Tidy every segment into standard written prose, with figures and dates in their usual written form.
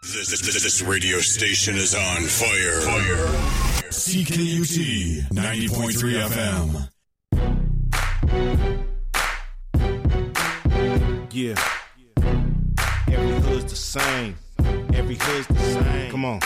This radio station is on fire. CKUT 90.3 FM. Yeah. Every hood's the same. Every hood's the same. Come on.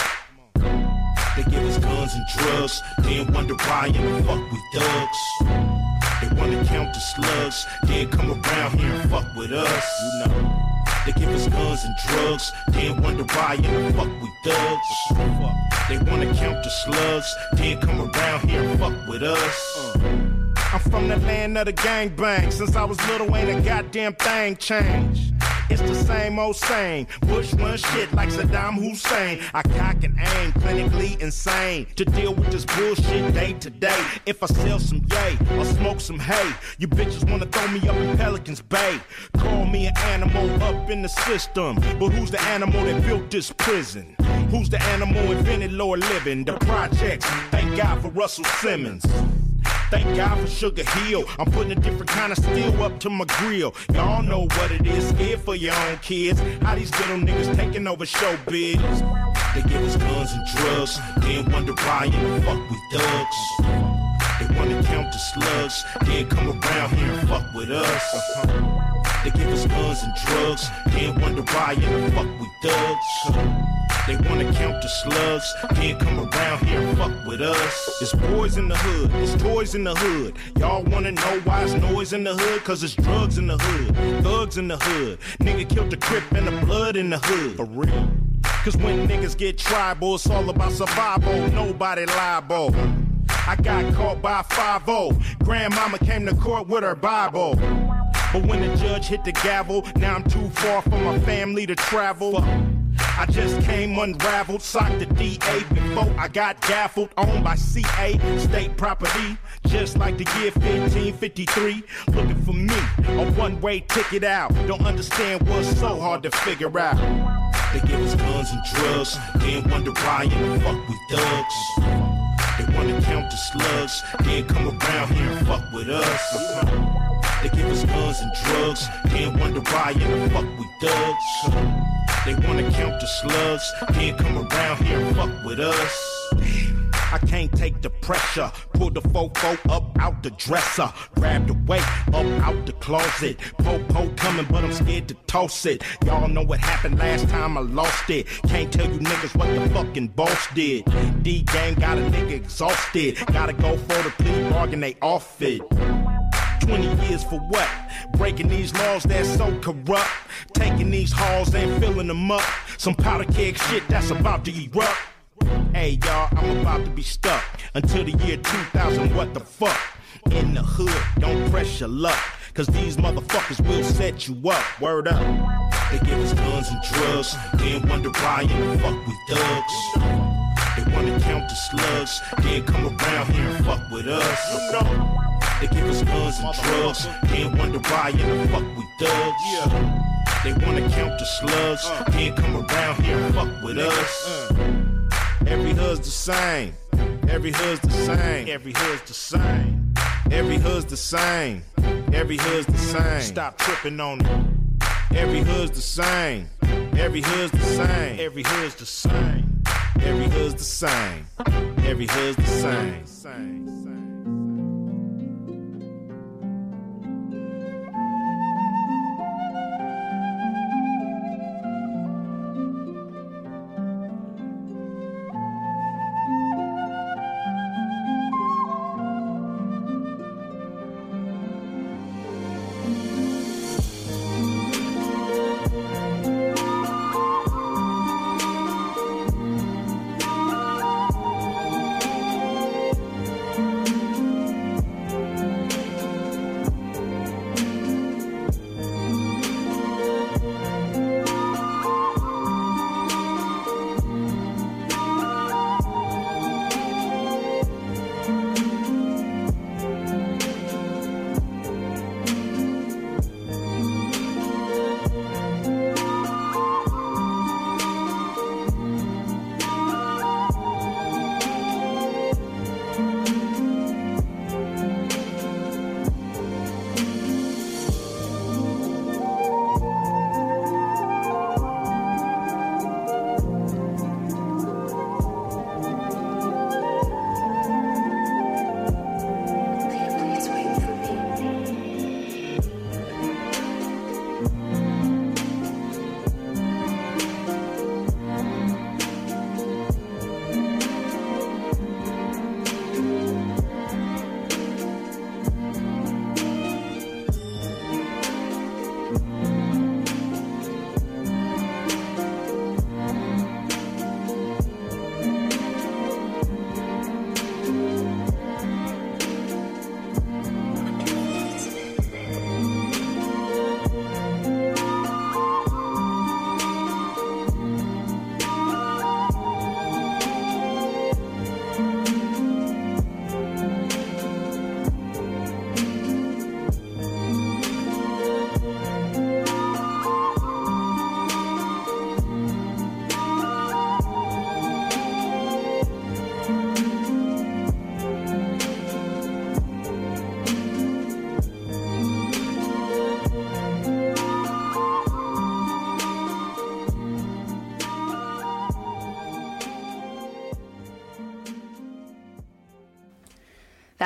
They give us guns and drugs, then wonder why in the fuck we thugs. They wanna count the slugs, then come around here and fuck with us. You know. They give us guns and drugs, then wonder why in the fuck we thugs. They wanna count the slugs, then come around here and fuck with us. I'm from the land of the gangbang. Since I was little, ain't a goddamn thing changed. It's the same old same. Bush run shit like Saddam Hussein. I cock and aim, clinically insane. To deal with this bullshit day to day. If I sell some yay or smoke some hay, you bitches wanna throw me up in Pelican's Bay. Call me an animal up in the system. But who's the animal that built this prison? Who's the animal invented lower living? The projects. Thank God for Russell Simmons. Thank God for Sugar Hill. I'm putting a different kind of steel up to my grill. Y'all know what it is, scared for your own kids. How these little niggas taking over showbiz. They give us guns and drugs, then wonder why in the fuck we thugs. They wanna count the slugs, then come around here and fuck with us. They give us guns and drugs, then wonder why in the fuck we thugs. They wanna count the slugs, then come around here and fuck with us. It's boys in the hood, it's toys in the hood. Y'all wanna know why it's noise in the hood? Cause it's drugs in the hood, thugs in the hood. Nigga killed the Crip and the blood in the hood. For real. Cause when niggas get tribal, it's all about survival, nobody liable. I got caught by 5-0. Grandmama came to court with her Bible. But when the judge hit the gavel, now I'm too far from my family to travel. I just came unraveled, socked the DA before I got gaffled, owned by CA, state property, just like the year 1553. Looking for me, a one-way ticket out. Don't understand what's so hard to figure out. They give us guns and drugs, then wonder why in the fuck we thugs. They wanna count the slugs, then come around here and fuck with us. They give us guns and drugs, then wonder why in the fuck we thugs. They wanna count the slugs, then come around here and fuck with us. I can't take the pressure. Pull the fofo up out the dresser. Grab the weight up out the closet. Po coming, but I'm scared to toss it. Y'all know what happened last time I lost it. Can't tell you niggas what the fucking boss did. D-Gang got a nigga exhausted. Gotta go for the plea bargain, they off it. 20 years for what? Breaking these laws that's so corrupt. Taking these halls and filling them up. Some powder keg shit that's about to erupt. Hey y'all, I'm about to be stuck until the year 2000, what the fuck? In the hood, don't press your luck, cause these motherfuckers will set you up, word up. They give us guns and drugs, then wonder why in the fuck we thugs. They wanna count the slugs, then come around here and fuck with us. They give us guns and drugs, then wonder why in the fuck we thugs. They wanna count the slugs, then come around here and fuck with us. Every hood's the same. Every hood's the same. Every hood's the same. Every hood's the same. Every hood's the same. Stop tripping on it. Every hood's the same. Every hood's the same. Every hood's the same. Every hood's the same. Every hood's the same.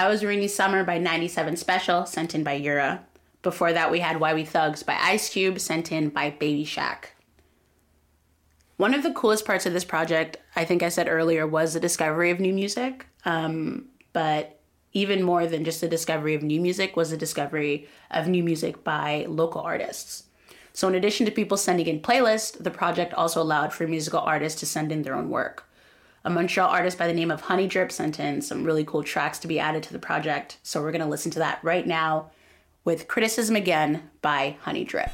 That was Rainy Summer by 97 Special, sent in by Yura. Before that, we had Why We Thugs by Ice Cube, sent in by Baby Shaq. One of the coolest parts of this project, I think I said earlier, was the discovery of new music. But even more than just the discovery of new music was the discovery of new music by local artists. So in addition to people sending in playlists, the project also allowed for musical artists to send in their own work. A Montreal artist by the name of Honey Drip sent in some really cool tracks to be added to the project. So we're going to listen to that right now with Criticism Again by Honey Drip.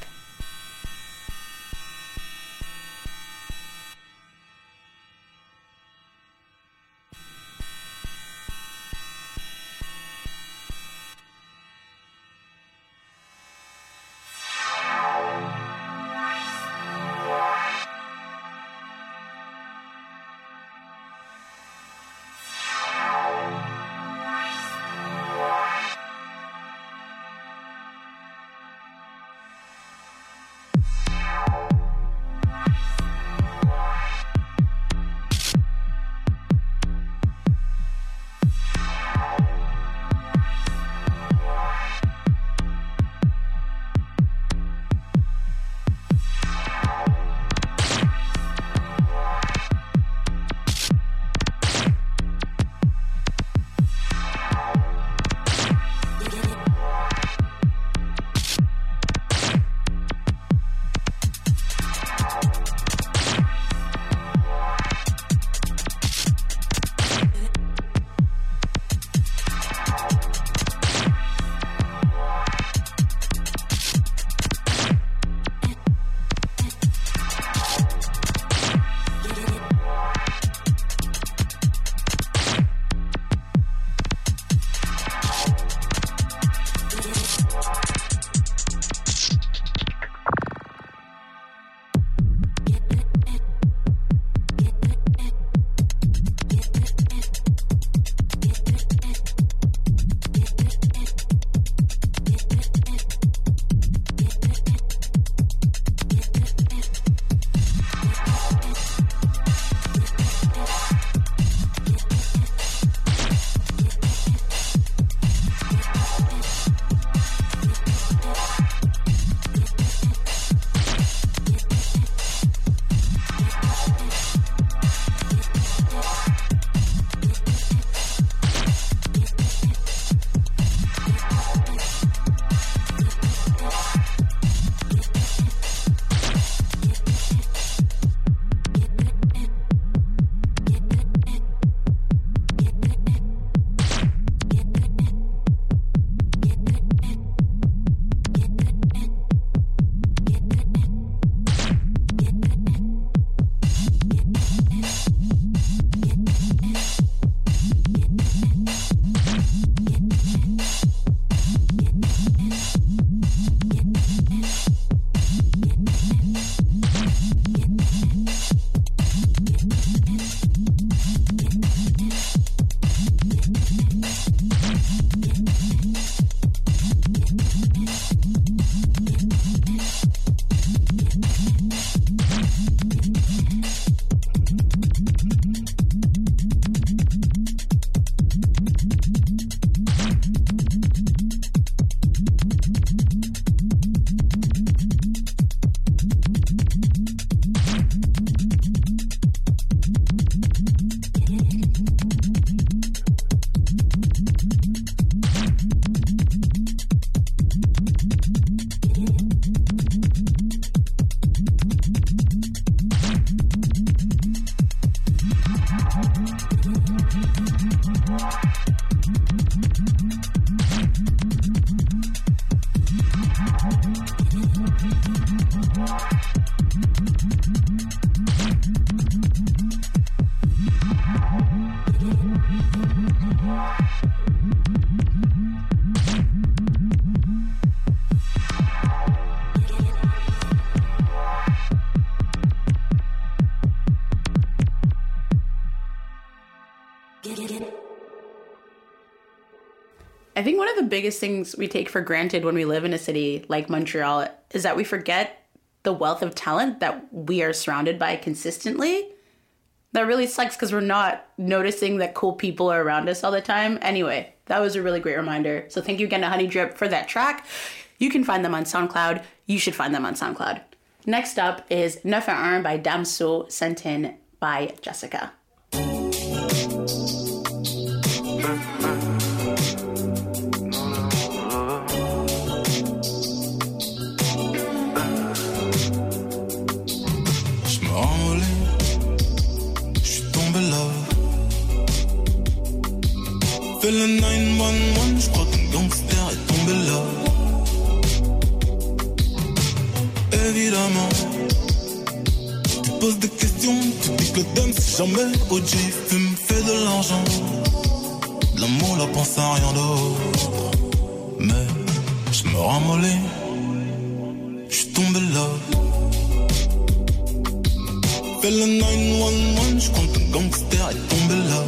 I think one of the biggest things we take for granted when we live in a city like Montreal is that we forget the wealth of talent that we are surrounded by consistently. That really sucks because we're not noticing that cool people are around us all the time. Anyway, That was a really great reminder. So thank you again to Honey Drip for that track. You can find them on SoundCloud. You should find them on SoundCloud. Next up is 9-1 by Damso, sent in by Jessica. Fais le 911, je crois qu'un gangster est tombé là. Évidemment, tu poses des questions, tu dis que t'aimes si jamais OG fume, fait de l'argent. L'amour, la pense à rien d'autre. Mais je me ramollis, je suis tombé là. Fais le 911, je crois qu'un gangster est tombé là.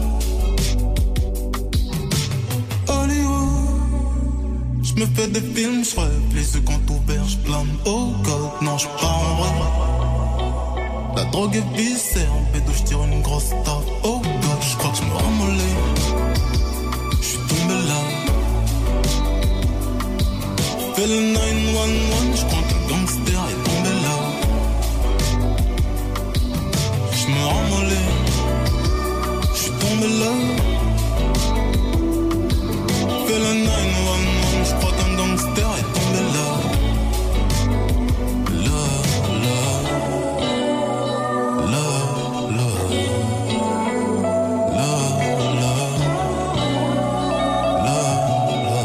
Je me fais des films, je rêve, les yeux quand ouverts, je plane. Oh God, non, je pars en rêve. La drogue est viscère, en pédo, je tire une grosse taf. Oh God, je crois que je me ramollis. Je suis tombé là. Fais le 911, je crois qu'un gangster est tombé là. Je me ramollis. Je suis tombé là. Fais le 911, je crois qu'un gangster est tombé là. Là, là, là, là, là, là, là, là.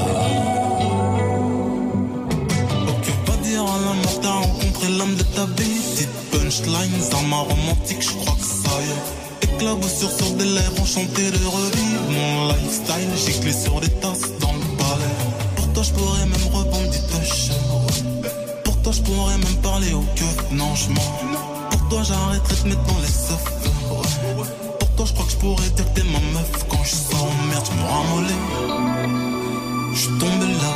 Ok, pas dire à la mort, t'as rencontré l'âme de ta vie. Petite punchlines, armes romantique, je crois que ça y est. Éclaboussure sur des lèvres, enchanté de revivre mon lifestyle, j'ai clé sur des tasses dans le palais. Pour toi je pourrais même rebondir des touches. Pour toi je pourrais même parler au keuf, non je mens. Pour toi j'arrêterai de mettre dans les seufs. Pour toi je crois que je pourrais dire que t'es ma meuf. Quand je sors en merde je me ramollis. Je suis tombé là.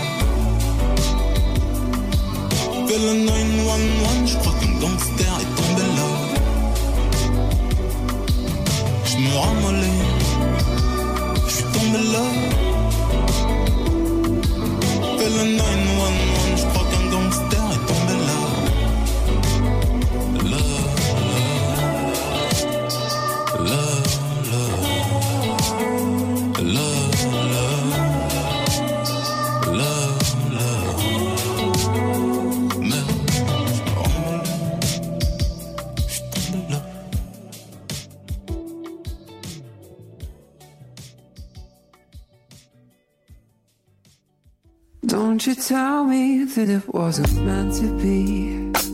Fais le 911, je crois qu'un gangster est tombé là. Je me ramollis, je suis tombé là. Fais le 911, je crois qu'un gangster est tombé là. Là, là, là, là, là, là, là, là. Merde, je me ramollis, je suis tombé là. Don't you tell me that it wasn't meant to be.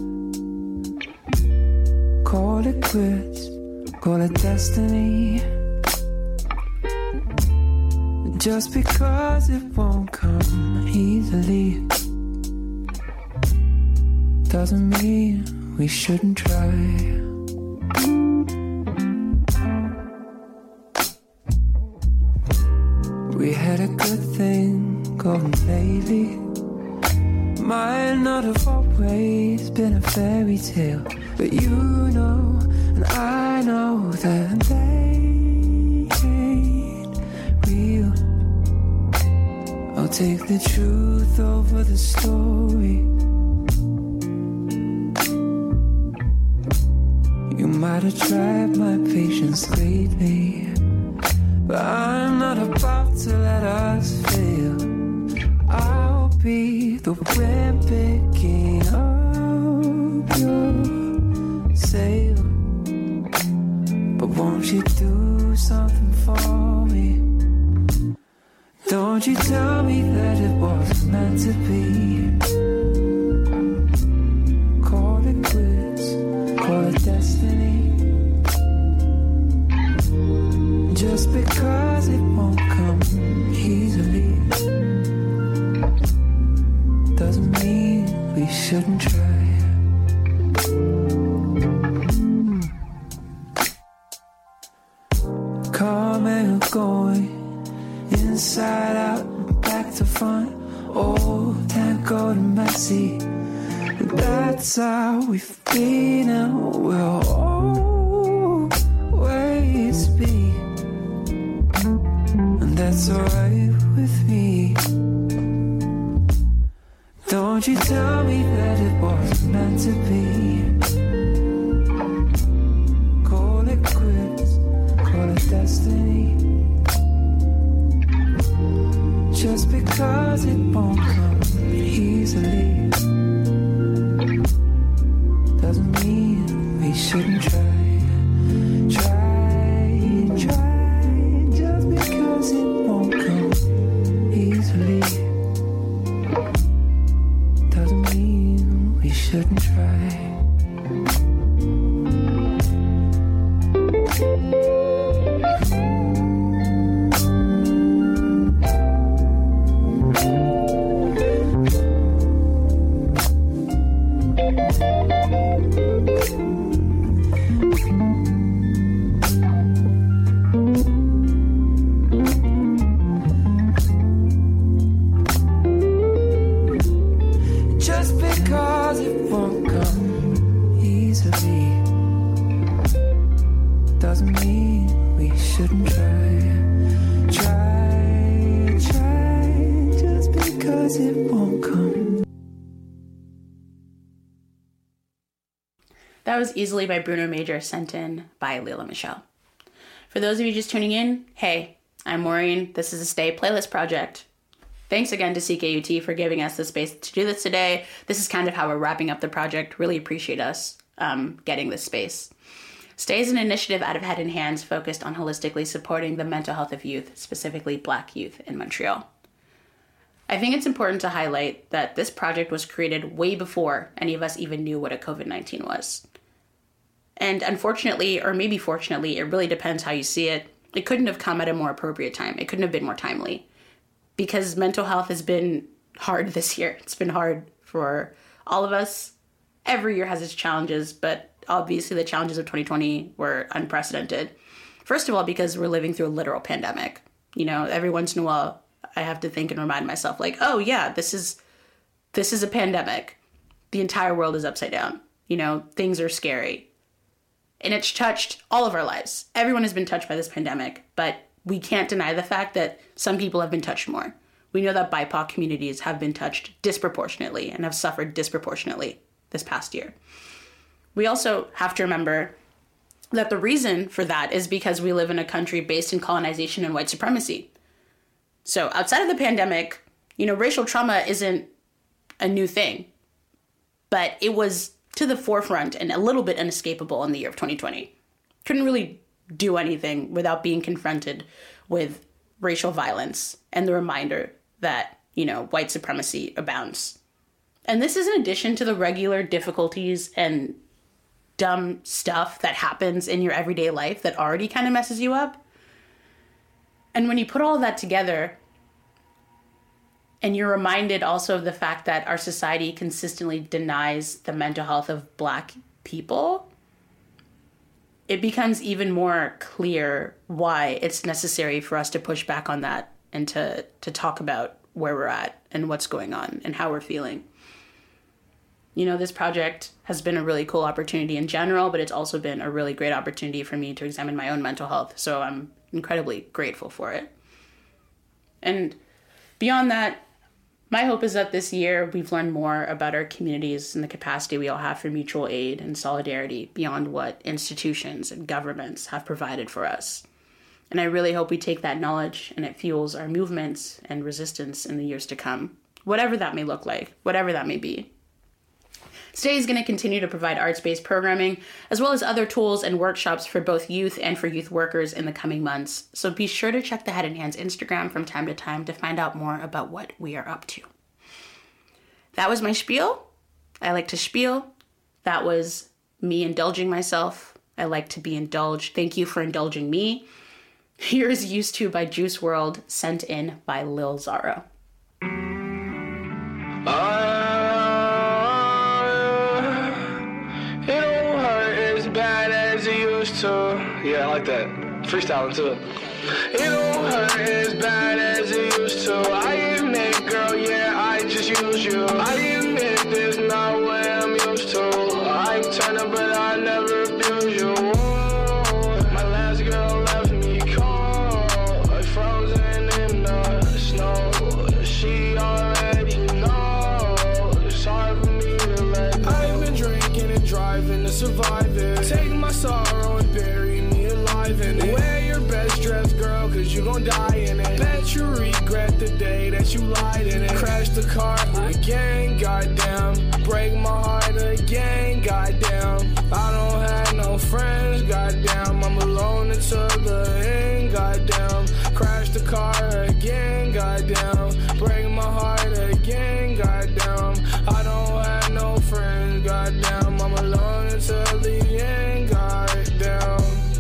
Call it quits, call it destiny. Just because it won't come easily doesn't mean we shouldn't try. We had a good thing going lately. Might not have always been a fairy tale, but you know and I know that they ain't real. I'll take the truth over the story. You might have tried my patience lately, but I'm not about to let us fail. I'll be the wind picking up your sail. But won't you do something for me? Don't you tell me that it wasn't meant to be. Call it quits, call it destiny. Just because it won't come easily doesn't mean we shouldn't try. Come and going, inside out, back to front, old tango to messy. That's how we've been and we'll always be. And and that's alright with me. Don't you tell me that it wasn't meant to be. Call it quits, call it destiny. Just because it won't come easily doesn't mean we shouldn't try. Just because it won't come easily doesn't mean we shouldn't try. That was Easily by Bruno Major, sent in by Leila Michelle. For those of you just tuning in, hey, I'm Maureen. This is a Stay playlist project. Thanks again to CKUT for giving us the space to do this today. This is kind of how we're wrapping up the project. Really appreciate us getting this space. Stay is an initiative out of Head in Hands focused on holistically supporting the mental health of youth, specifically Black youth in Montreal. I think it's important to highlight that this project was created way before any of us even knew what a COVID-19 was. And unfortunately, or maybe fortunately, it really depends how you see it, it couldn't have come at a more appropriate time. It couldn't have been more timely. Because mental health has been hard this year. It's been hard for all of us. Every year has its challenges, but obviously the challenges of 2020 were unprecedented. First of all, because we're living through a literal pandemic. You know, every once in a while, I have to think and remind myself, like, oh yeah, this is a pandemic. The entire world is upside down. You know, things are scary. And it's touched all of our lives. Everyone has been touched by this pandemic, but we can't deny the fact that some people have been touched more. We know that BIPOC communities have been touched disproportionately and have suffered disproportionately this past year. We also have to remember that the reason for that is because we live in a country based in colonization and white supremacy. So outside of the pandemic, you know, racial trauma isn't a new thing, but it was to the forefront and a little bit inescapable in the year of 2020. Couldn't really do anything without being confronted with racial violence and the reminder that, you know, white supremacy abounds. And this is in addition to the regular difficulties and dumb stuff that happens in your everyday life that already kind of messes you up. And when you put all of that together, and you're reminded also of the fact that our society consistently denies the mental health of Black people, it becomes even more clear why it's necessary for us to push back on that and to talk about where we're at and what's going on and how we're feeling. You know, this project has been a really cool opportunity in general, but it's also been a really great opportunity for me to examine my own mental health. So I'm incredibly grateful for it. And beyond that, my hope is that this year we've learned more about our communities and the capacity we all have for mutual aid and solidarity beyond what institutions and governments have provided for us. And I really hope we take that knowledge and it fuels our movements and resistance in the years to come, whatever that may look like, whatever that may be. Stay is going to continue to provide arts-based programming, as well as other tools and workshops for both youth and for youth workers in the coming months. So be sure to check the Head in Hands Instagram from time to time to find out more about what we are up to. That was my spiel. I like to spiel. That was me indulging myself. I like to be indulged. Thank you for indulging me. Here's Used To by Juice WRLD, sent in by Lil Zaro. Yeah, I like that. Freestyling too. It don't hurt as bad as it used to. I admit, girl, yeah, I just use you. I admit this not what I'm used to. I turn up, but I never abuse you. Whoa. My last girl left me cold, frozen survive it. Take my sorrow and bury me alive in it. Wear your best dress, girl, cause you gon' die in it. Bet you regret the day that you lied in it. Crash the car again, goddamn. Break my heart again, goddamn. I don't have no friends, goddamn. I'm alone until the end, goddamn. Crash the car again, goddamn. Break my heart again, goddamn. I don't have no friends, goddamn. I'm alone until the end, goddamn.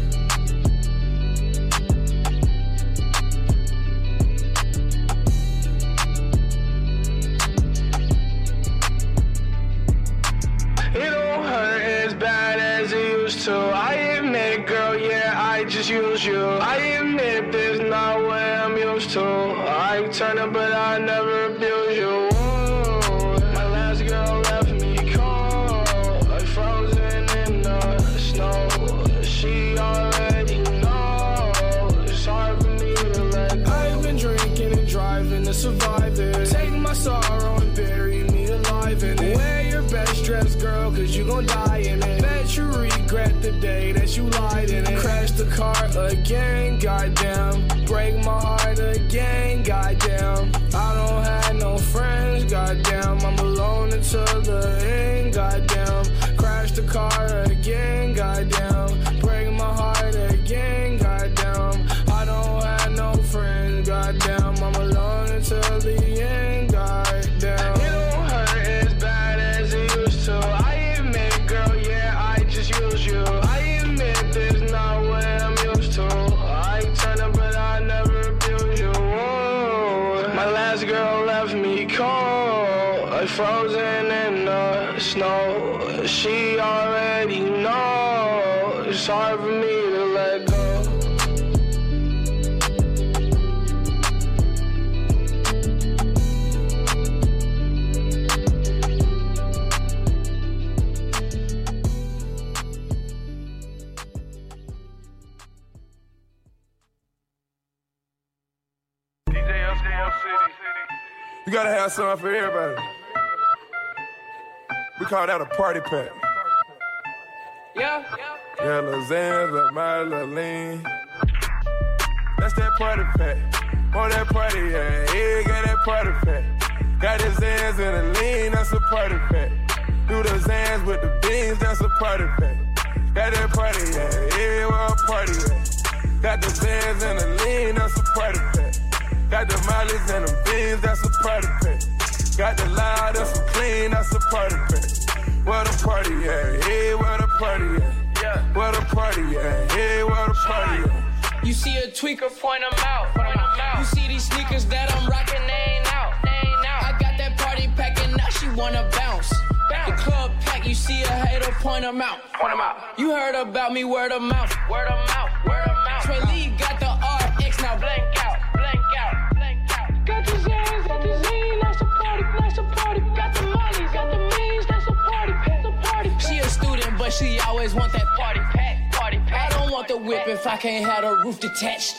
It don't hurt as bad as it used to. I admit, girl, yeah, I just use you. I admit this not what I'm used to. I turn up, but I never abuse you. Ooh, my last girl left me cold, like frozen in the snow. She already knows it's hard for me to let go. I've been drinking and driving to survive it. Take my sorrow and bury me alive in it. Wear your best dress, girl, cause you gon' die in it. Bet you regret the day that you lied in it. Crash the car again, goddamn. Break my heart again, goddamn. I don't have no friends, goddamn. I'm alone until the end, goddamn. Crash the car again, goddamn. Break my heart again, goddamn. I don't have no friends, goddamn. I'm alone until the end, goddamn. It don't hurt as bad as it used to. I admit, girl, yeah, I just use you. I admit this not what I'm used to. I turn up, but I never abuse you. Whoa. My last girl left me cold, like frozen in the snow. She already knows it's hard for me to let go. You gotta have something for everybody. We call that a party pack. Yeah, Lil Xans, Lil Miley, Lil Lean. That's that party pack. On that party, yeah, got that party pack. Got the Xans and the Lean, that's a party pack. Do the Xans with the beans, that's a party pack. Got that party, yeah, where a party at. Got the Xans and the Lean, that's a party pack. Got the Miley's and the beans, that's a party pack. Got the loud, that's some clean, that's a party pack. Where the party at? Hey, where the party at? Yeah. Where the party at? Hey, where the party at? You see a tweaker, point them out. You see these sneakers that I'm rocking, they ain't out. I got that party pack and now she wanna bounce. The club pack, you see a hater, point them out. You heard about me, word of mouth. Trey Lee got the RX, now blank out. Got the Xans, got the Zine, that's a party. Got the Mollies, got the Means, that's a party pack. She a student, but she always want that party pack. I don't want the whip if I can't have the roof detached.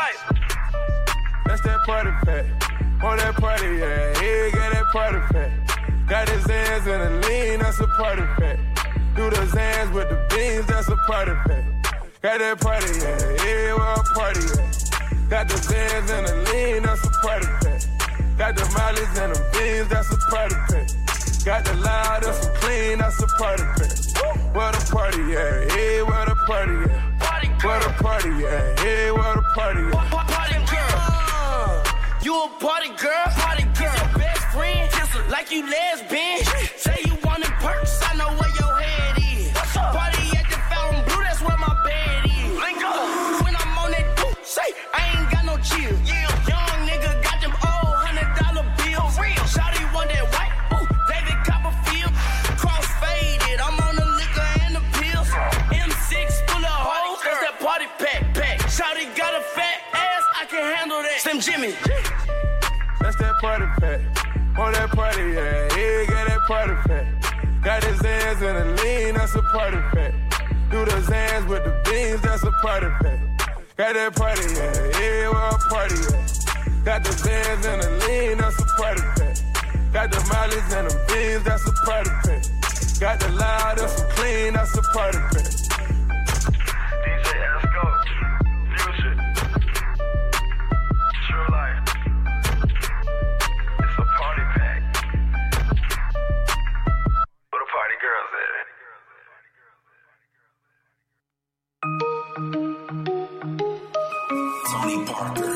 That's that party pack. On that party, yeah, got that party pack. Got the Xans and the Lean, that's a party pack. Do the Xans with the beans, that's a party pack. Got that party, yeah, where a party at. Got the Xans and the Lean, that's a party pack. Got the Miley's and the beans, that's a party pack. Got the loud, that's some clean, that's a party pack. Where the party at? Hey, where the party at? Where the party at? Hey, where the party at? Party girl. You a party girl? Kiss your best friend, like you lesbian. Say you wanted perks, I know where your head is. Party at the Fountain Blue, that's where my bed is. When I'm on that dope, say I ain't got no chill. Young nigga got them old $100 bills. Shawty want that white, David Copperfield. Cross faded, I'm on the liquor and the pills. M6 full of hoes, that's that party pack. Shawty got a fat ass, I can handle that. Slim Jimmy. That's that party pack. On that party, yeah, got that party pack. Got the Xans and the Lean, that's a party pack. Do the Xans with the beans, that's a party pack. Got that party, yeah, where a party at. Got the Xans and the Lean, that's a party pack. Got the Miley's and the beans, that's a party pack. Got the loud, that's so clean, that's a party pack. DJ Esco, Future, True Life. It's a party pack. Where the party girls at? Tony Parker.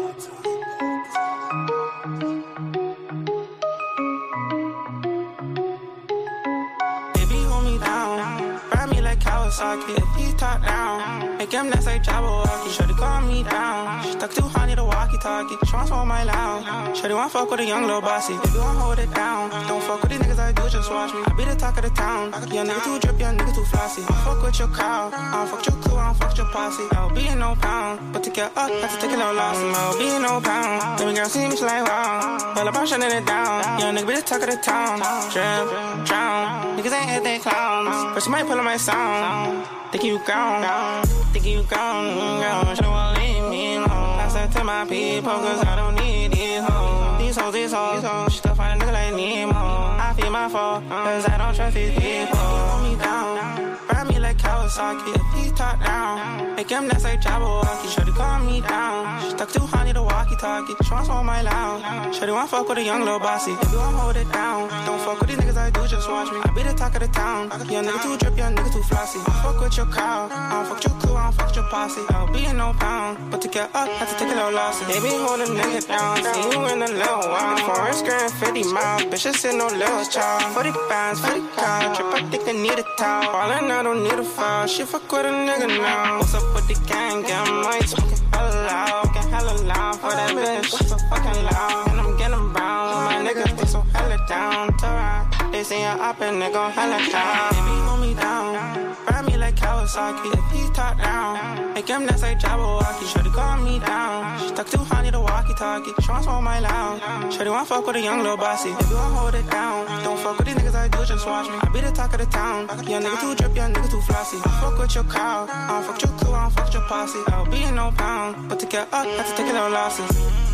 If he talk down, make him that's like Jabberwocky. Shorty call me down. She stuck 200 to walkie-talkie. She wants all my loud. Shorty want fuck with a young little bossy. Baby want hold it down. Don't fuck with these niggas, I do just watch me. I be the talk of the town. Young nigga too drip, young nigga too flossy. I fuck with your crowd. I don't fuck with your crew, I don't fuck with your posse. I'll be in no pound, but to get up, have to take a little loss. I'll be in no pound. Baby girl see me, she like wow. All about shutting it down. Young nigga be the talk of the town. Drip, drown. Niggas ain't hit they clowns, but she might pull on my sound. Think you gone, think you gone, she don't wanna leave me alone. Pass that to my people, cause I don't need these hoes. These hoes, she still find a nigga like Nemo. I feel my fault, cause I don't trust these people. Hold me down, ride me like Kawasaki. If he talk down, make him that's like Jabberwocky. Shorty call me down, she stuck 200 to walkie-talkie. She wants all my loud. Shorty want fuck with a young little bossy. If you want hold it down, don't fuck with these niggas, I do just watch me. I be the talk of the town. Young nigga too drip, young nigga too flossy. I fuck with your crowd, I don't fuck with your crew, I don't fuck with your posse. I'll be in no pound, but to get up, have to take a little loss. Baby, hold a nigga down, see you in a little while. Forest Grand 50 miles, bitches in no little child. 40 pounds, 40 car, trip, I think I need a towel. Ballin', I don't need a file, she fuck with a nigga now. What's up with the gang, get them right, smoking hella loud for that bitch. So fucking loud, and I'm getting brown. My niggas, they so hella down to ride. They say I'm up and they gon' hella down. Baby, hold me down, ride me like Kawasaki. If he talk down, make him that's like Jabberwocky. Shorty call me down, she stuck 200 to walkie-talkie. She wants all my loud. Shorty want fuck with a young little bossy. If you want hold it down, don't fuck with these niggas, I do just watch me. I be the talk of the town. Young nigga too drip, young nigga too flossy. I fuck with your crowd, I don't fuck with your crew, I don't fuck with your posse. I'll be in no pound, but to get up, have to take a little losses.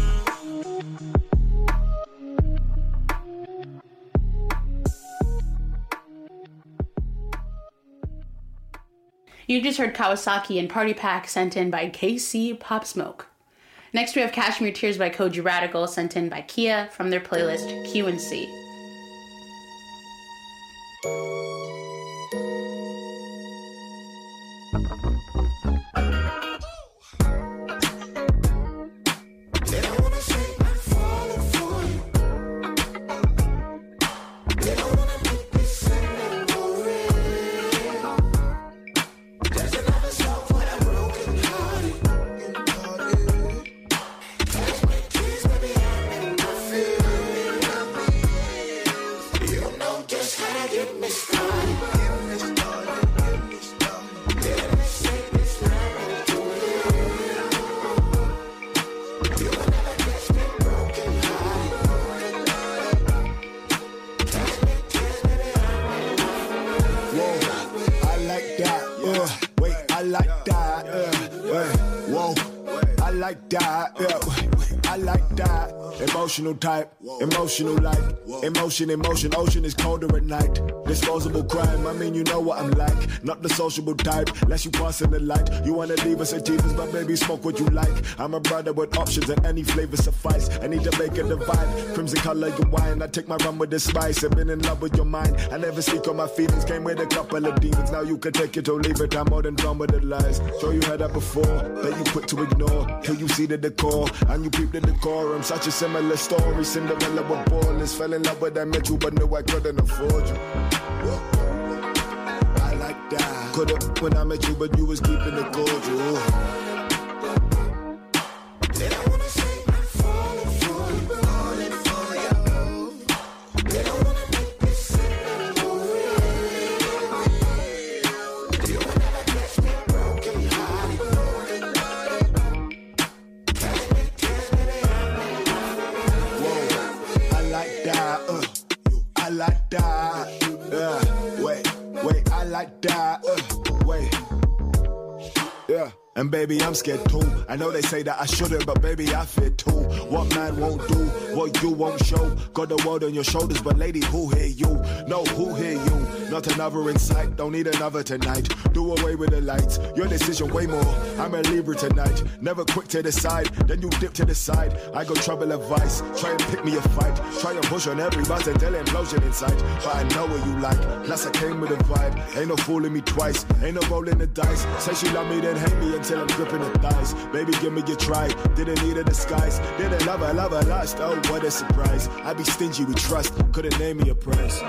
You just heard Kawasaki and Party Pack sent in by KC Pop Smoke. Next we have Cashmere Tears by Koji Radical sent in by Kia from their playlist Q&C. Type, emotional like, emotion, ocean is colder at night. Disposable crime, I mean you know what I'm like. Not the sociable type, unless you pass in the light. You wanna leave us at Jesus, but baby smoke what you like. I'm a brother with options and any flavor suffice. I need to make a divide, crimson color your wine. I take my rum with the spice, I've been in love with your mind. I never speak on my feelings, came with a couple of demons. Now you can take it or leave it, I'm more than done with the lies. Sure you heard that before, that you quick to ignore. Till you see the decor, and you peep the decorum. Such a similar story, Cinderella with ballers. Fell in love with that met you, but knew I couldn't afford you. I like that. Could've when I met you, but you was keeping it cordial. Then I wanna say I'm falling for you, falling for you. Then I wanna make this simple real. You will never catch me broken hearted. Whoa, I like that. I like that. Wait, I like that. Wait. Yeah. And baby, I'm scared too. I know they say that I shouldn't, but baby, I fear too. What man won't do, what you won't show. Got the world on your shoulders, but lady, who hear you? No, who hear you? not another in sight. Don't need another tonight. Do away with the lights. Your decision way more. I'm a Libra tonight. Never quick to decide. Then you dip to the side. I got trouble advice. Try and pick me a fight. Try and push on every button till implosion inside. But I know what you like. Plus I came with a vibe. Ain't no fooling me twice. Ain't no rolling the dice. Say she love me, then hate me until I'm gripping the thighs. Baby, give me a try. Didn't need a disguise. Didn't love her last. Oh, what a surprise. I be stingy with trust. Couldn't name me a price.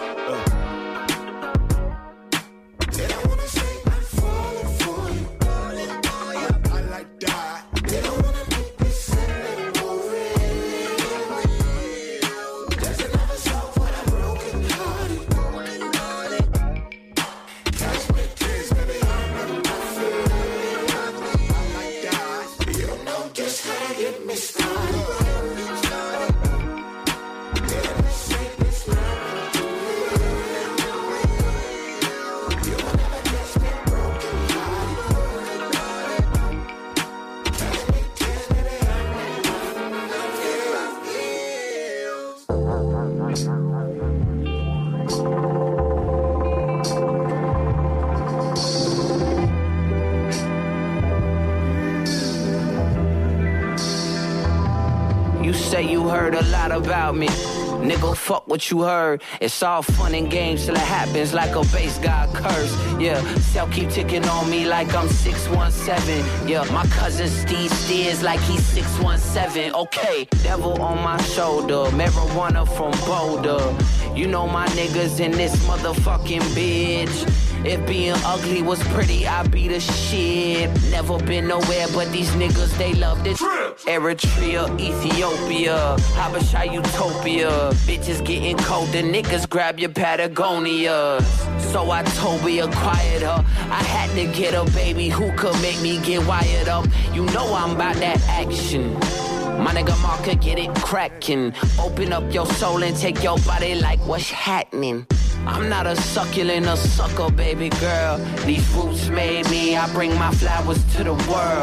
About me, nigga, fuck what you heard. It's all fun and games till it happens like a base god curse. Yeah, cell keep ticking on me like I'm 617. Yeah, my cousin Steve steers like he's 617. Okay, devil on my shoulder, marijuana from Boulder. You know my niggas in this motherfucking bitch. If being ugly was pretty, I'd be the shit. Never been nowhere but these niggas, they love this. Eritrea, Ethiopia, Habasha, Utopia. Bitches getting colder, niggas grab your Patagonia. So I told me acquired her. I had to get a baby who could make me get wired up. You know I'm about that action. My nigga Marker, get it crackin'. Open up your soul and take your body like what's happening. I'm not a succulent, a sucker, baby girl. These roots made me, I bring my flowers to the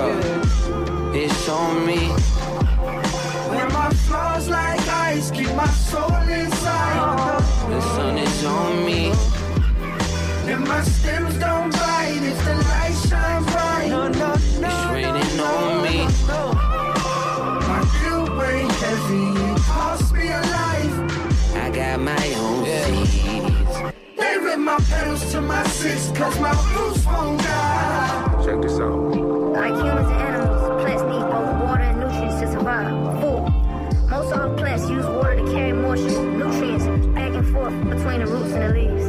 world. It's on me. When my flaws like ice, keep my soul inside. The sun is on me. And my stems don't bite if the light shines bright. It's raining on me. My guilt weigh heavy, it cost me a life. I got my own seeds. They rip my pedals to my six, cause my roots won't die. Check this out. Like humans and animals, plants need both water and nutrients to survive. 4. Most all plants use water to carry moisture, nutrients back and forth between the roots and the leaves.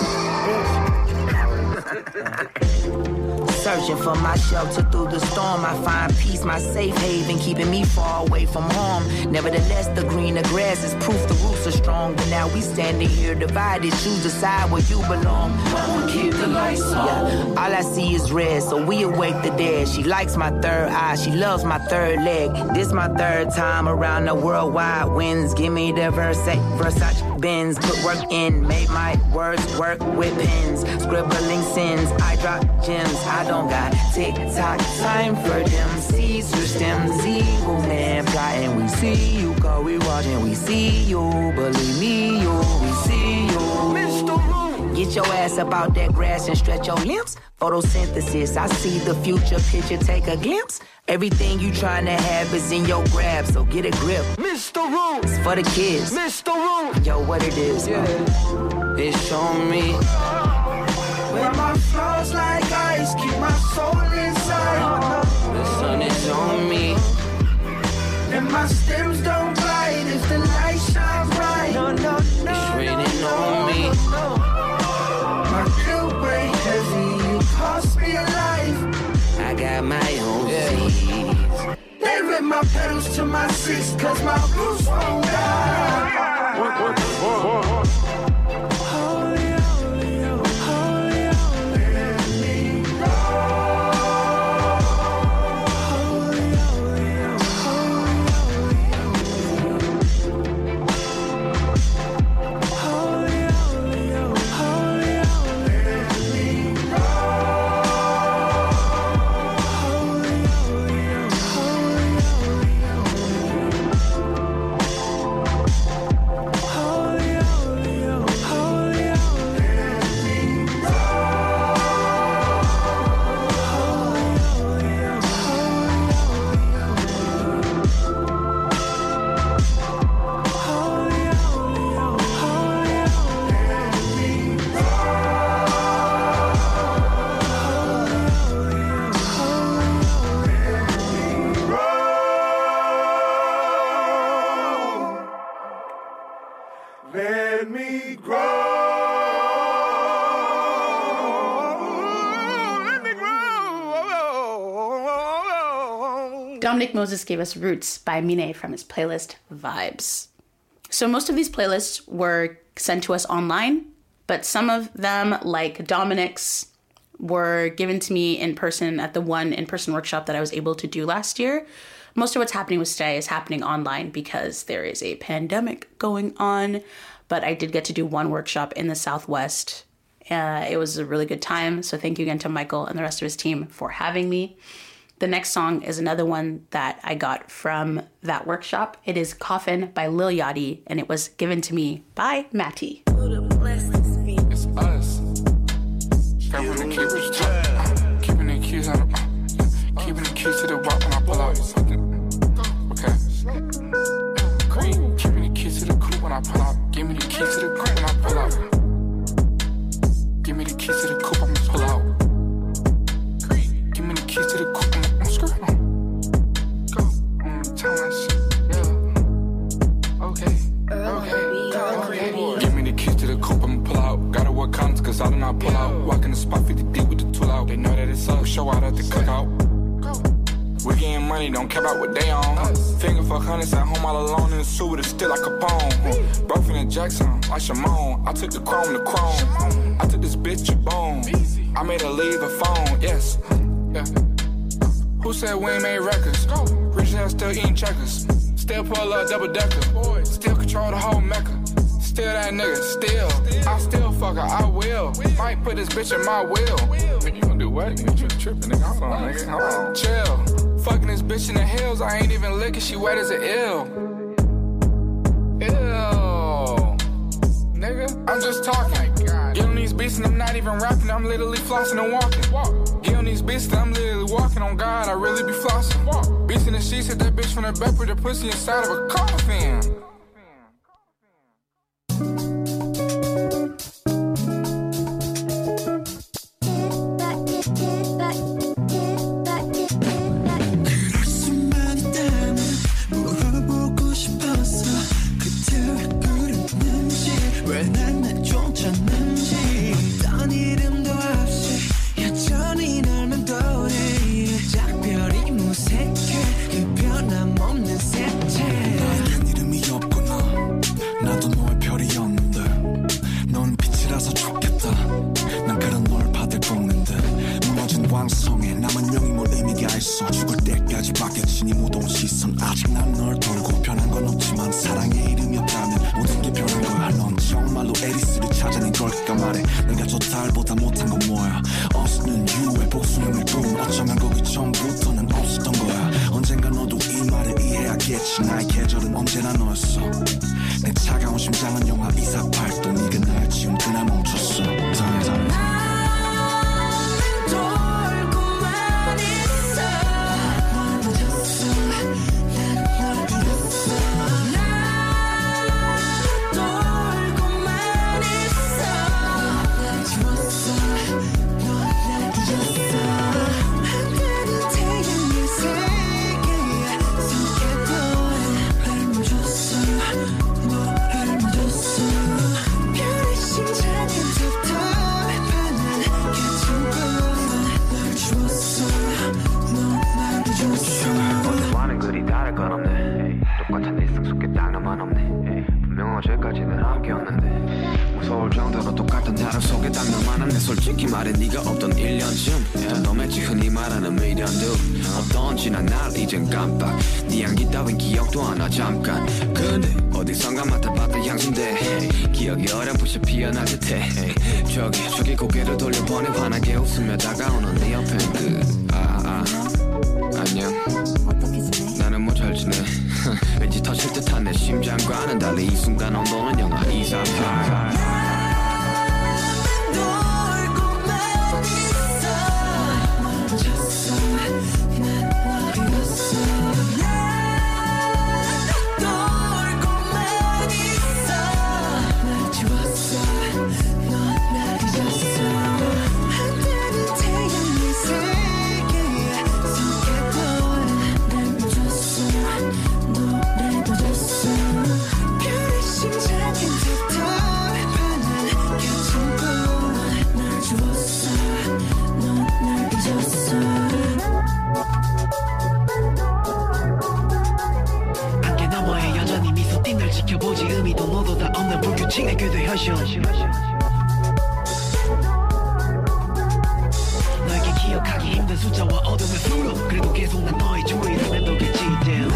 Searching for my shelter through the storm, I find peace, my safe haven, keeping me far away from harm. Nevertheless, the greener grass is proof the roots are strong. But now we standing here divided, choose the side where you belong. Mama, keep the lights on. Yeah, all I see is red, so we awake the dead. She likes my third eye, she loves my third leg. This my third time around the worldwide winds. Give me the Versace Benz, put work in, made my words work with pens. Scribbling sins, I drop gems. I don't got tick-tock time for them. Caesar stems, evil man plotting. We see you, cause we watching. We see you, believe me, we see you. Mr. Moon. Get your ass up out that grass and stretch your limbs. Photosynthesis, I see the future picture, take a glimpse. Everything you trying to have is in your grab, so get a grip. Mr. Room, it's for the kids. Mr. Room, yo, what it is, it's on me. When my flaws like ice, keep my soul inside. The sun is on me. And my stems don't bite if the light shines bright. It's raining on me. My guilt weigh heavy, it cost me a life. I got my own seeds. They rip my pedals to my six, cause my roots won't die. Dominic Moses gave us Roots by Mine from his playlist Vibes. So most of these playlists were sent to us online, but some of them, like Dominic's, were given to me in person at the one in-person workshop that I was able to do last year. Most of what's happening with Stay is happening online because there is a pandemic going on, but I did get to do one workshop in the Southwest. It was a really good time, so thank you again to Michael and the rest of his team for having me. The next song is another one that I got from that workshop. It is Coffin by Lil Yachty, and it was given to me by Matty. It's us. Keeping the keys on keeping the keys to the walk when I pull out. Okay. Keeping the keys to the coupe when I pull out. Give me the keys to the coupe when I pull out. Give me the keys to the coupe, I'ma pull out. Give me the keys to the coupe, I'm screw. Go. Tell my shit. Yeah. Okay. Give me the keys to the coupe, I'ma pull out. Gotta work counts, cause I do not pull out. Walk in the spot 50 deep with the tool out. They know that it's up, show out at the cookout. We getting money, don't care about what they on. Finger fuck hundreds at home all alone in the suit with a still like Capone. Bro from the Jackson, like Shimon. I took the chrome to chrome. I took this bitch to bone. I made her leave her phone, yes. Yeah. Who said we ain't made records? Rich ass still eating checkers. Still pull up double decker. Still control the whole Mecca. Still that nigga, still. I still fuck her, I will. Might put this bitch in my will. Nigga, you gon' do what? Nigga, you trippin', nigga. Hold on, nigga. Hold on. Chill. Fucking this bitch in the hills, I ain't even licking, she wet as an ill. Ew. Nigga, I'm just talking. Get on these beats and I'm not even rapping, I'm literally flossing and walking. Get on these beats and I'm literally walking on God, I really be flossing. Beats in the sheets, hit that bitch from the back with the pussy inside of a coffin. 저기 고개를 돌려보내 환하게 웃으며 다가오는 네 옆엔 안녕 나는 뭐 잘 지내 왠지 터질 듯한 내 심장과는 달리 이 순간 온도는 영하 238 심장은 툭툭 미치게 돼 현실 너에게 기억하기 힘든 숫자와 어둠의 수로 그래도 계속 난 너의 주위를 맴돌겠지 damn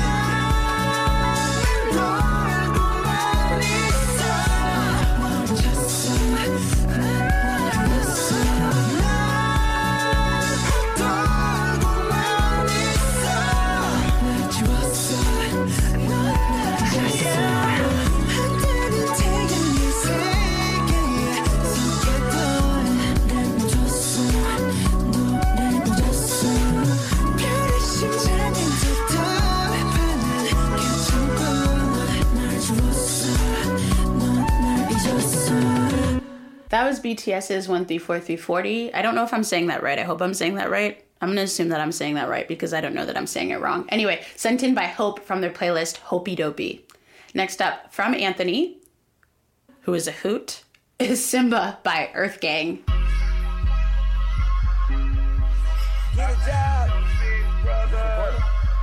That was BTS's 134340. I don't know if I'm saying that right. I hope I'm saying that right. I'm going to assume that I'm saying that right because I don't know that I'm saying it wrong. Anyway, sent in by Hope from their playlist Hopey Dopey. Next up, from Anthony, who is a hoot, is Simba by Earth Gang. Get a job, brother.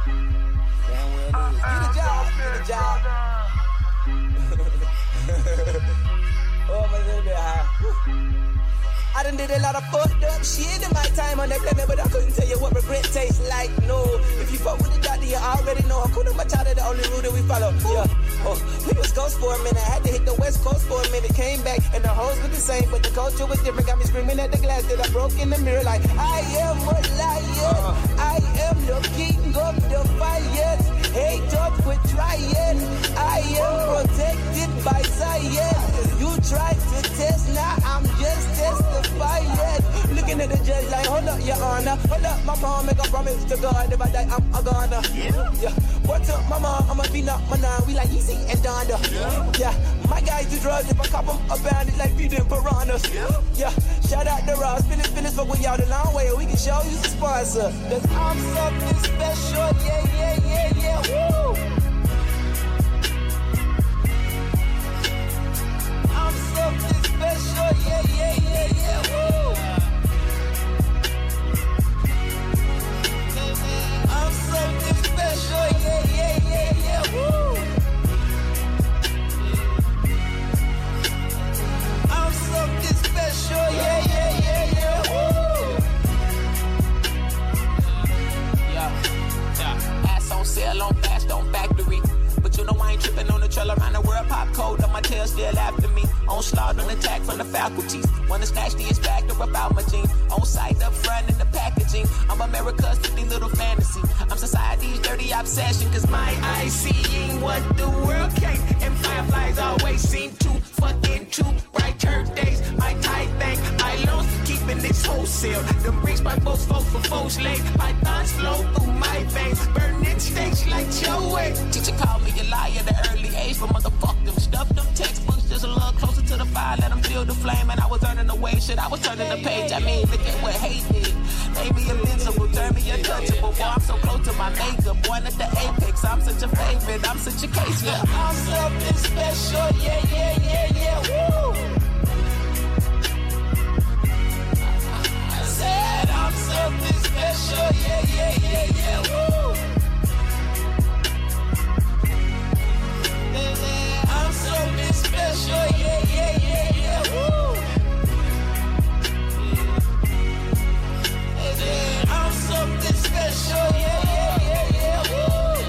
Get a job, get a job. Oh, my little bit high. I done did a lot of fucked up shit in my time on that planet, but I couldn't tell you what regret tastes like, no. If you fuck with the doctor, you already know. Hakuna Matata, the only rule that we follow, yeah. Oh, we was ghost for a minute, had to hit the West Coast for a minute. Came back, and the hoes were the same, but the culture was different. Got me screaming at the glass that I broke in the mirror like, I am a lion, I am the king of the fires. Haters with trying, I am protected by science. You tried to test, now I'm just testifying. Looking at the judge like, hold up, your honor. Hold up, my mom, make a promise to God. If I die, I'm a goner. Yeah. What's up, my mom? I'm a peanut, my nine. We like Easy and Donda. Yeah. My guys do drugs. If I cop them, a bandit like feeding piranhas. Yeah. Shout out to Ross. Phyllis, fuck with y'all the long way. We can show you some sponsor. Cause I'm something special. Yeah. Woo. I'm something special. Yeah. Woo. I'm something special. Yeah. Woo. I'm something special. Yeah. Woo. Ass on sale on fast on factory. But you know I ain't tripping on the trail around the world. Pop code on my tail still after me. On slaughter and attack from the faculties. Wanna snatch the inspector about my jeans. On site up front in the packaging. I'm America's 50 little fantasy. I'm society's dirty obsession. Cause my eyes seeing what the world can't. And fireflies always seem too fucking too bright. Church days, my tight thing. I loans for keeping this wholesale. Them bricks by folks for folks late. Pythons flow through my veins. Burning stakes like your way. Teacher called me a liar at an early age. But motherfuck them. Stuff them textbooks just a little closer to the fire. Let them feel the flame. And I was earning the way. Shit, I was turning the page. I mean, look at what hate did. Made me invincible, turn me untouchable. Boy, I'm so close to my makeup. Born at the apex. I'm such a favorite. I'm such a case. Yeah. I'm something special. Yeah. Woo. I said I'm something special. Yeah. Woo. I'm something special. Yeah. Woo. I'm something special. Yeah. Woo.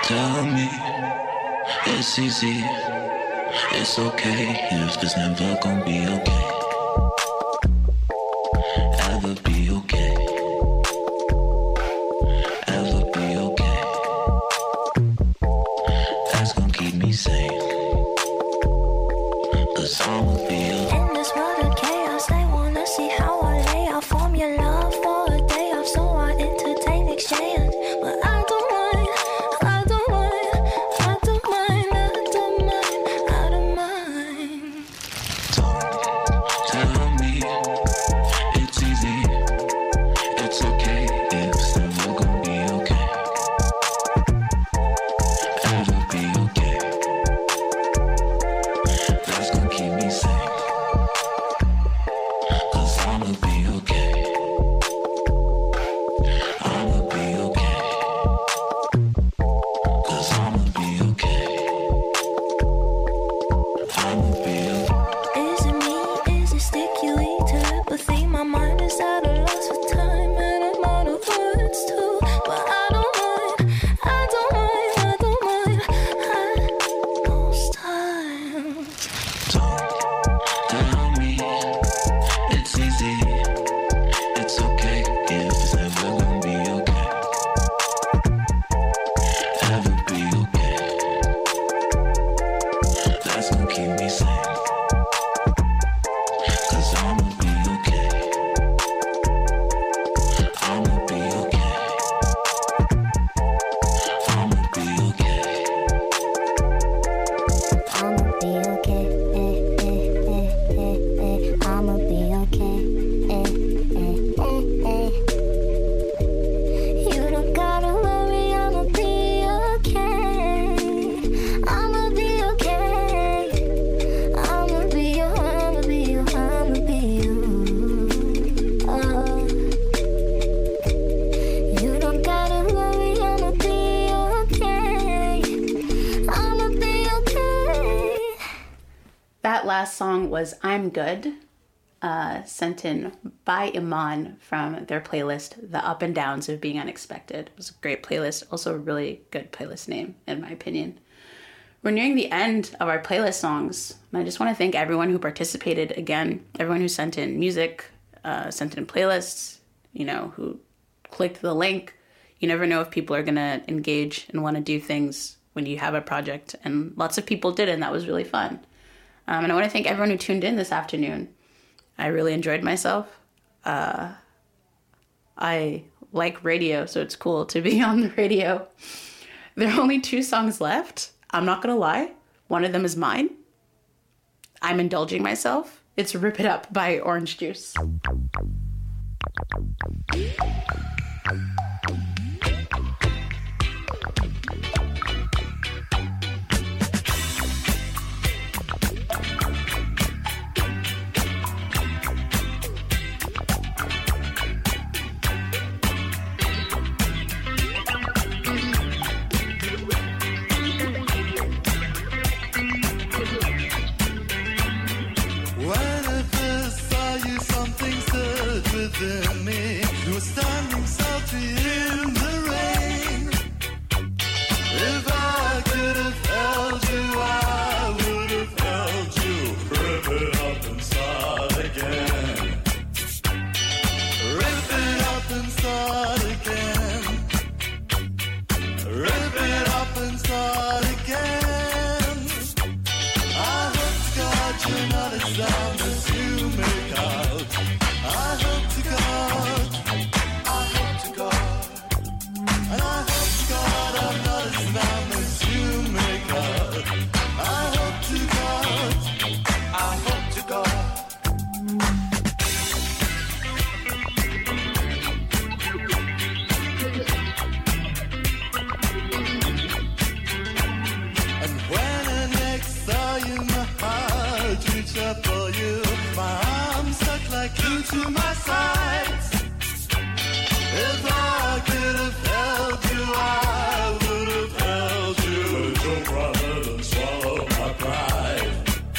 Tell me it's easy, it's okay if it's never gonna be okay. Ever be okay. Ever be okay. That's gonna keep me sane. 'Cause I'ma be okay. In this world of chaos, they wanna see how I lay out formula for a day off, so I entertain exchange. But I don't mind, I don't mind, I don't mind, I don't mind, I don't mind. Tell me it's easy, it's okay if it's never gonna be okay. Ever be okay. That's gonna keep me sane. 'Cause I'ma be okay. I'ma be okay. 'Cause I'ma be okay. I'ma be okay. Is it me? Is it stimulating to empathy? My mind is at a loss for time and I'm out of words too. But I don't mind, I don't mind, I don't mind. Most times. Tell me it's easy, it's okay if it's never gonna be okay. Ever be okay. That's gonna keep me sane. 'Cause I'ma be okay. I'ma be okay. I'ma be okay. I'ma be okay, I'ma be okay, You don't gotta worry, I'ma be okay. I'ma be okay. I'ma be you, I'ma be you, I'ma be you. You don't gotta worry, I'ma be okay. I'ma be okay. That last song was I'm Good, sent in by Iman from their playlist, The Up and Downs of Being Unexpected. It was a great playlist, also a really good playlist name, in my opinion. We're nearing the end of our playlist songs, and I just want to thank everyone who participated again, everyone who sent in music, sent in playlists, who clicked the link. You never know if people are going to engage and want to do things when you have a project, and lots of people did, and that was really fun. And I want to thank everyone who tuned in this afternoon. I really enjoyed myself. I like radio, so it's cool to be on the radio. There are only 2 songs left. I'm not going to lie. One of them is mine. I'm indulging myself. It's Rip It Up by Orange Juice. When I first saw you, something stirred within me. You were standing salty in the rain. If I could have held you, I would have held you. Rip it up and start again. Rip it up and start again. Rip it up and start again. I hope to God you're not as dumb as you make out. I hope to God, I hope to God, and I hope to God I'm not as dumb as you make out. I hope to God, I hope to God. And when I next saw you, my heart reached up for you. My arms stuck like glue to my sides. If I could have held you, I would have held you. But your brother done swallowed my pride.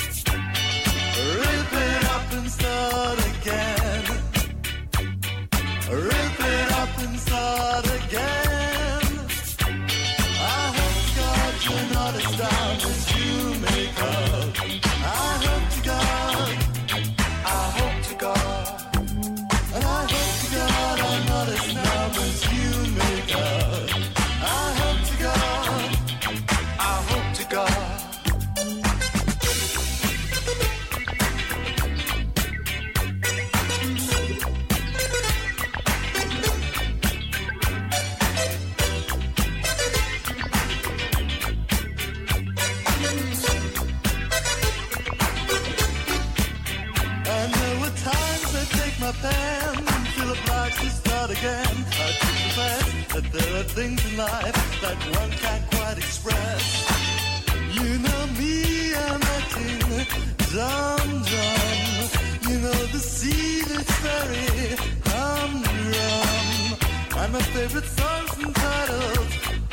Rip it up and start again. Rip it up and start again. I hope take my pen, feel obliged to start again. I took the fact that there are things in life that one can't quite express. You know me, I'm acting dumb. You know the sea that's very humdrum. And my favorite song's entitled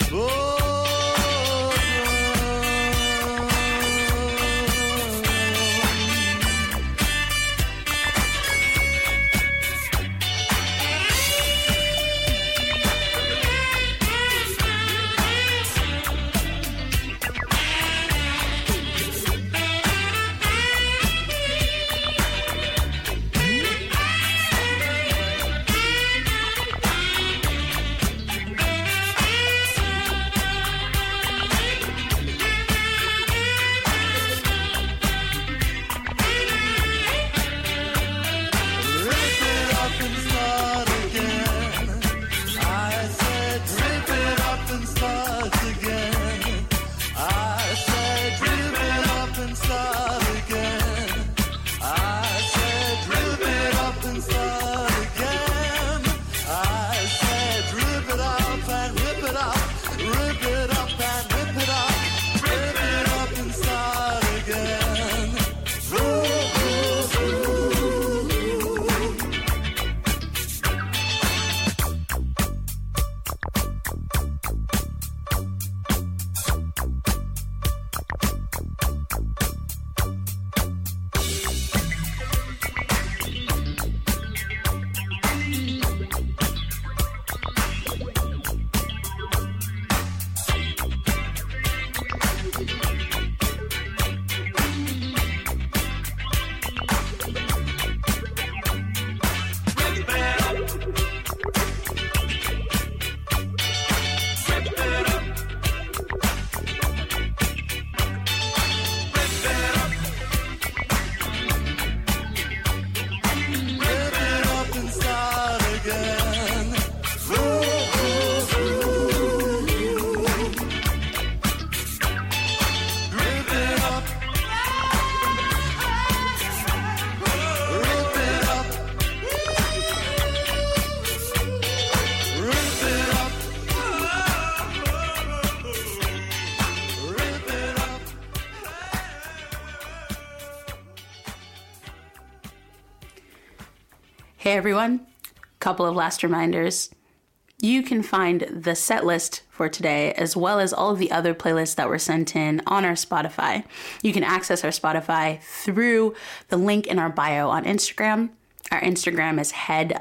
Hey everyone, couple of last reminders. You can find the set list for today as well as all of the other playlists that were sent in on our Spotify. You can access our Spotify through the link in our bio on Instagram. Our Instagram is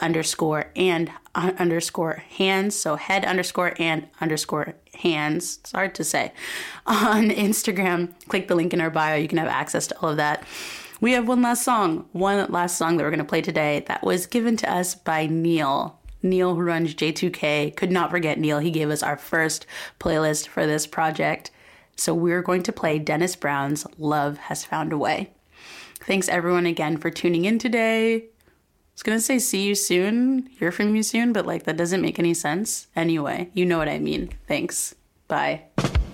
head_and_hands. So head_and_hands. It's hard to say. On Instagram, click the link in our bio. You can have access to all of that. We have one last song that we're going to play today that was given to us by Neil. Neil, who runs J2K. Could not forget Neil. He gave us our first playlist for this project. So we're going to play Dennis Brown's Love Has Found a Way. Thanks everyone again for tuning in today. I was going to say see you soon, hear from you soon, but that doesn't make any sense. Anyway, you know what I mean. Thanks. Bye.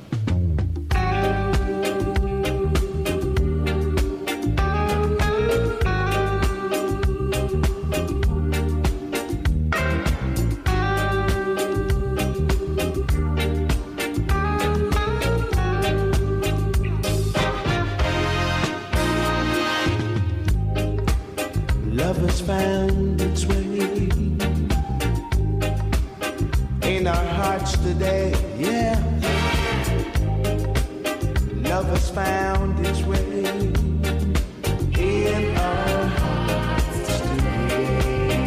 Love has found its way in our hearts today, yeah. Love has found its way in our hearts today.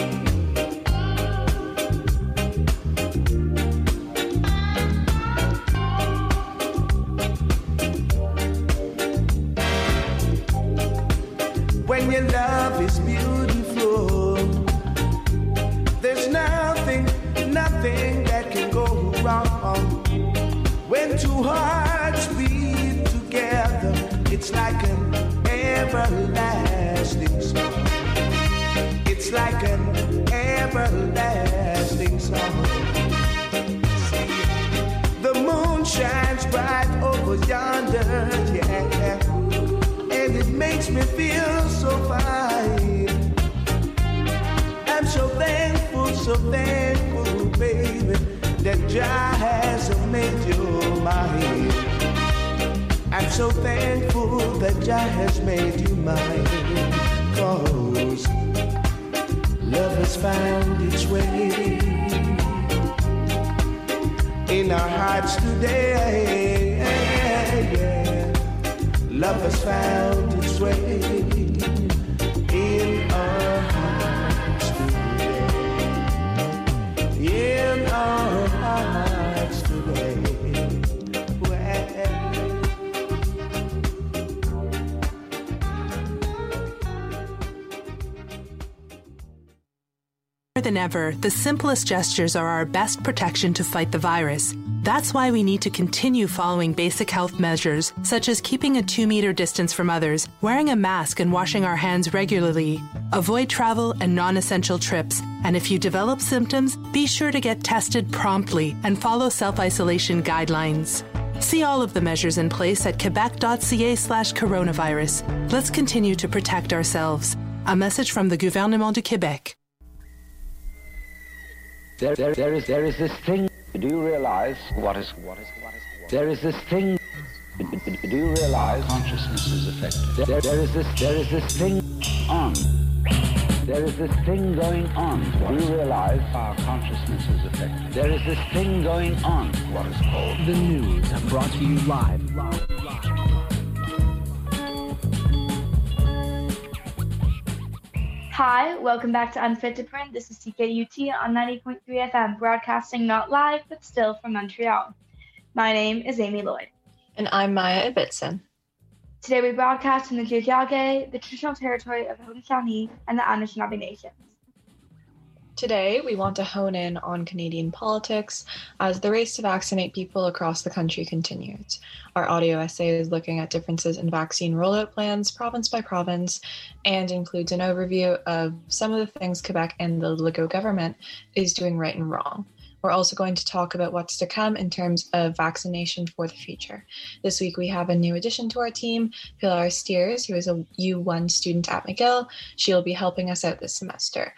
When your love is beautiful, there's nothing that can go wrong. When two hearts beat together, it's like an everlasting song. It's like an everlasting song. See, the moon shines bright over yonder, yeah, and it makes me feel so fine. so thankful, baby, that Jah has made you mine. I'm so thankful that Jah has made you mine. 'Cause love has found its way in our hearts today. Love has found its way in our hearts today. In our hearts today. More than ever, the simplest gestures are our best protection to fight the virus. That's why we need to continue following basic health measures, such as keeping a 2-meter distance from others, wearing a mask and washing our hands regularly. Avoid travel and non-essential trips. And if you develop symptoms, be sure to get tested promptly and follow self-isolation guidelines. See all of the measures in place at quebec.ca/coronavirus. Let's continue to protect ourselves. A message from the Gouvernement du Québec. There is this thing. Do you realize what is? There is this thing. Do you realize consciousness is affected? There is this thing on. There is this thing going on. Do you realize our consciousness is affected? There is this thing going on. What is called the news, brought to you live. Hi, welcome back to Unfit to Print. This is CKUT on 90.3 FM, broadcasting not live, but still from Montreal. My name is Amy Lloyd. And I'm Maya Ibbitson. Today we broadcast from the Tiohtià:ke, the traditional territory of the Haudenosaunee and the Anishinaabe Nations. Today, we want to hone in on Canadian politics as the race to vaccinate people across the country continues. Our audio essay is looking at differences in vaccine rollout plans province by province and includes an overview of some of the things Quebec and the Legault government is doing right and wrong. We're also going to talk about what's to come in terms of vaccination for the future. This week, we have a new addition to our team, Pilar Steers, who is a U1 student at McGill. She'll be helping us out this semester.